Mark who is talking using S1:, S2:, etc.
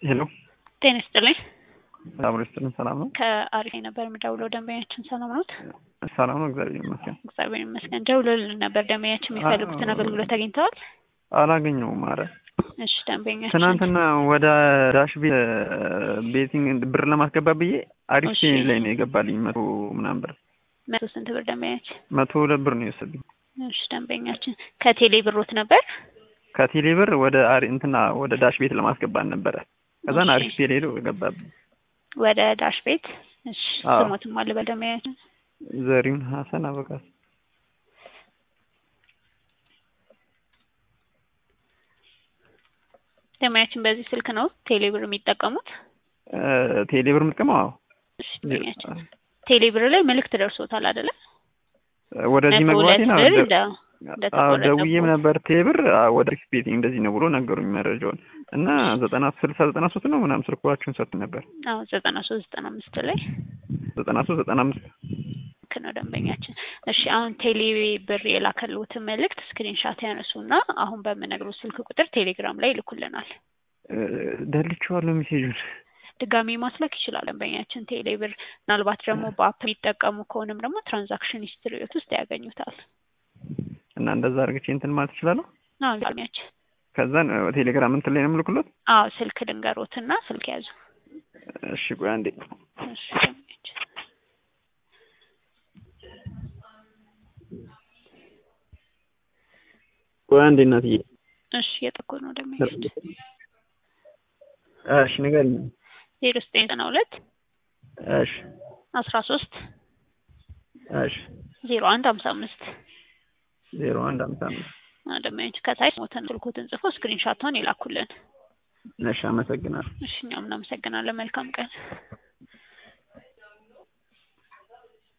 S1: ሄሎ
S2: ጤና ይስጥልኝ።
S1: ሰላም ነው።
S2: ከአሪፍ ነበር የምደውለው። ደንበኛችን ሰላም ነዎት?
S1: ሰላም ነው፣ እግዚአብሔር ይመስገን።
S2: እግዚአብሔር ይመስገን። ደውለውልን ነበር። ደንበኛችን የሚፈልጉትን አገልግሎት አግኝተዋል?
S1: አላገኘሁም። ኧረ
S2: እሺ፣ ደንበኛችን
S1: ትናንትና ወደ ዳሽ ቤቲንግ ብር ለማስገባት ብዬ አሪፍ ላይ ነው የገባልኝ 100 ምናምን ብር።
S2: 100 ስንት ብር ደንበኛችን?
S1: 102 ብር ነው የወሰደኝ።
S2: እሺ፣ ደንበኛችን ከቴሌ ብሮት ነበር?
S1: ከቴሌ ብር ወደ ወደ ዳሽ ቤት ለማስገባት ነበረ። ከዛን አሪፍ ቴሌ ሄዶ ገባብኝ
S2: ወደ ዳሽ ቤት። እሺ፣ ስሞትም አለ በደንበኛችን?
S1: ዘሪሁን ሀሰን አበጋዝ።
S2: ደንበኛችን በዚህ ስልክ ነው ቴሌ ብር የሚጠቀሙት?
S1: ቴሌ ብር የምትቀመው? አዎ።
S2: እሺ፣ ደንበኛችን ቴሌ ብር ላይ መልእክት ደርሶታል አይደለ?
S1: ወደዚህ መግባቴ ነው። ደውዬም
S2: እንደተቆረጠ
S1: ነበር ቴብር ወደ ኤክስፔክቲንግ እንደዚህ ነው ብሎ ነገሩኝ መረጃውን እና 90 ነው ምናምን ስልኳችሁን ሰጥ ነበር።
S2: አዎ 93 ላይ
S1: 95
S2: ነው ደንበኛችን። እሺ አሁን ቴሌ ብር የላከልዎትን መልእክት ስክሪንሻት ያነሱና አሁን በምነግሩ ስልክ ቁጥር ቴሌግራም ላይ ይልኩልናል።
S1: ደልቼዋለሁ ሜሴጁን።
S2: ድጋሚ ማስላክ ይችላል ደንበኛችን። ቴሌ ብር ምናልባት ደግሞ በአፕ የሚጠቀሙ ከሆነም ደግሞ ትራንዛክሽን ሂስትሪዎት ውስጥ ያገኙታል።
S1: እና እንደዛ አድርገሽ እንትን ማለት ይችላል?
S2: አዎ ደንበኛችን።
S1: ከዛን ቴሌግራም እንትን ላይ ነው የምልኩለት?
S2: አዎ ስልክ ልንገሮትና ስልክ ያዙ።
S1: እሺ ቆይ አንዴ።
S2: እሺ ደንበኛችን።
S1: ቆይ አንዴ እናትዬ።
S2: እሺ የጠቆ ነው ደንበኛችን።
S1: እሺ ንገሪኝ።
S2: 0992
S1: እሺ
S2: 13
S1: እሺ
S2: 0155
S1: 0155
S2: ደንበኛችን ከታች ሞተን ስልኮትን ጽፎ ስክሪንሻቷን ይላኩልን።
S1: እሺ አመሰግናለሁ።
S2: እሺ እኛም እናመሰግናለን። መልካም ቀን።